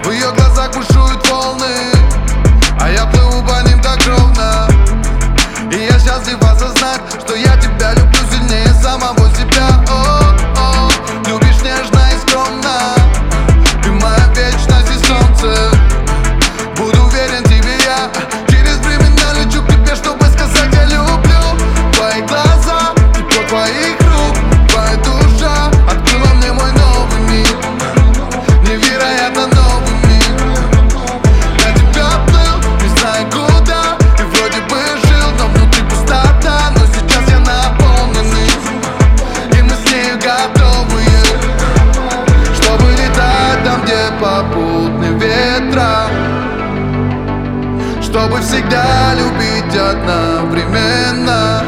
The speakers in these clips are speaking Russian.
В ее глазах бушуют волны, а я плыву по ним так ровно. И я счастлив осознать, что я тебя люблю сильнее самого себя. О-о, любишь нежно и скромно, ты моя вечность и солнце. Буду верен тебе я, через времена лечу к тебе, чтобы сказать я люблю. Твои глаза, тепло твоих рук, твоя душа открыла мне мой новый мир, невероятно новый мир. Я тебя плыл, не знаю куда, и вроде бы жил, но внутри пустота. Но сейчас я наполненный, и мы с нею готовые, чтобы летать там, где попутные ветра, чтобы всегда любить одновременно,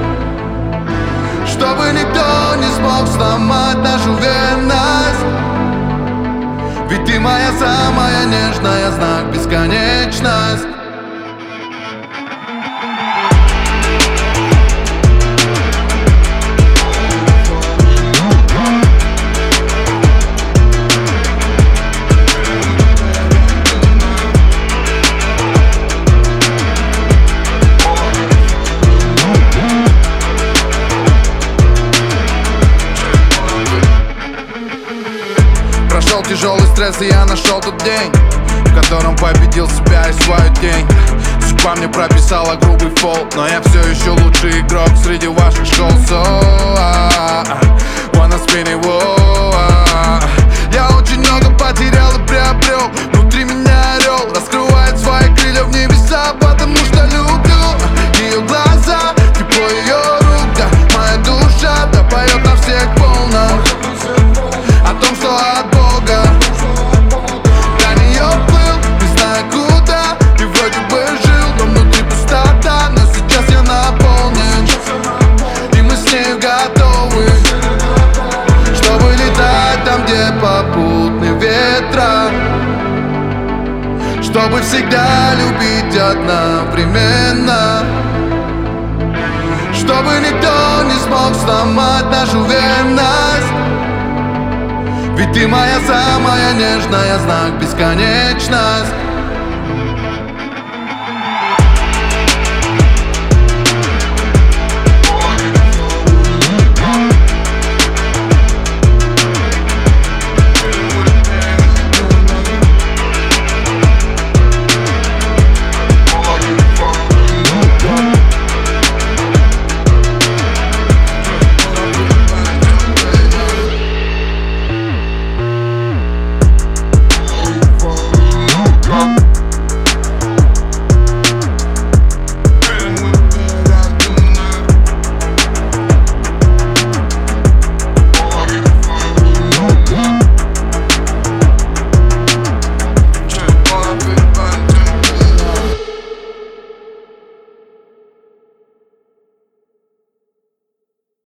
чтобы никто не смог сломать нашу верность. Ведь ты моя самая нежная, знак бесконечность. Прошел тяжелый стресс, и я нашел тот день, в котором победил себя и свою тень. Судьба мне прописала грубый фол, но я все еще лучший игрок среди ваших школ. Wanna spin it, я очень много потерял и приобрел. Внутри меня орел раскрывает свои крылья в небеса, потому что люблю ее глаза, тепло ее рук, да, моя душа, да, поет на всех волнах о том, что от Бога. До нее плыл, не знаю куда, и вроде бы жил, но внутри пустота. Но сейчас я наполнен, и мы с нею готовы, чтобы летать там, где попутные ветра, чтобы всегда любить одновременно, чтобы никто не смог сломать нашу верность. Ведь ты моя самая нежная, знак бесконечность.